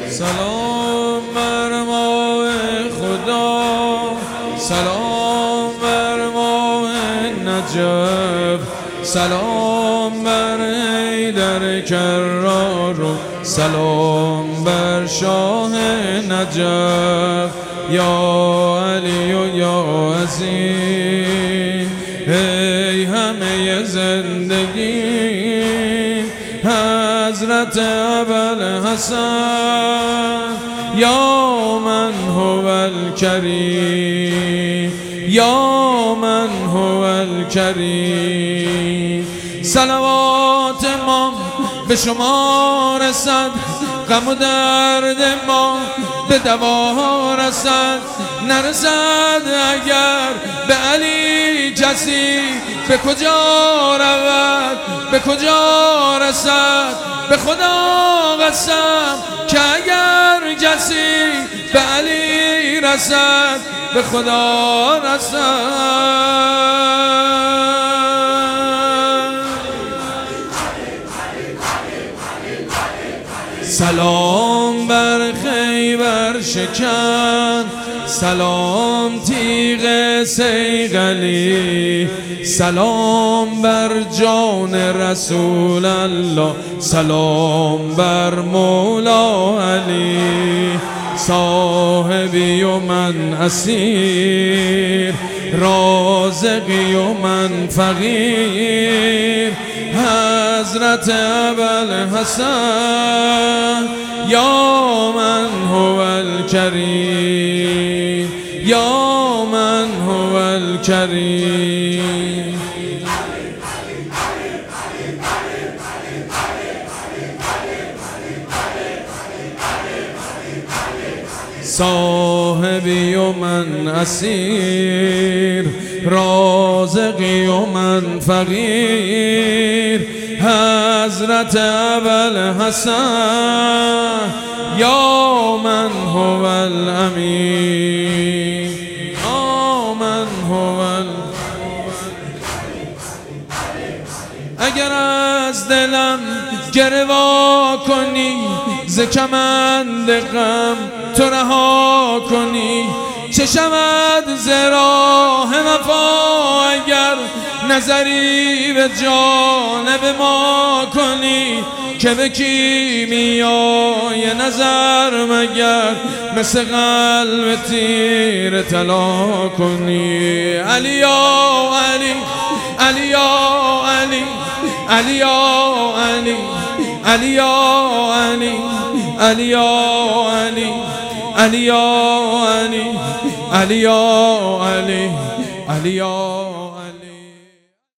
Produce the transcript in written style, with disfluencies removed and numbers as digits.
سلام بر ماه خدا، سلام بر ماه نجف، سلام بر حیدر کرار و سلام بر شاه نجف. یا علی و یا عظیم، ای همه زندگی حضرت ابوالحسن. یا من هو الکریم، یا من هو الکریم. صلوات ما به شما رسد، غم و درد ما به دوا رسد. نرسد اگر به علی کسی، به کجا رود به کجا رسد. به خدا قسم که اگر کسی به علی رسد، به خدا رسد. سلام بر خیبر شکن، سلام تیغ صیقلی، سلام بر جان رسول الله، سلام بر مولا علی. صاحبی و من اسیر، رازقی و من فقیر، حضرت ابوالحسن. یا من هو الکریم، یا من هو الکریم. صاحبی و من اسیر، رازقی و من فقیر، حضرت ابوالحسن. یا من هو الامین، یا من هو اگر از دلم گروا کنی، ز کمند غم تو رها کنی، چه شود ز راه وفا اگر نظری به جانب ما کنی. که به کیمیای نظر مگر مثل قلب تیر طلا کنی. علی یا علی، علی یا علی، علی یا علی، علی یا علی، علی یا علی، علی یا علی، علی یا علی، علی یا علی.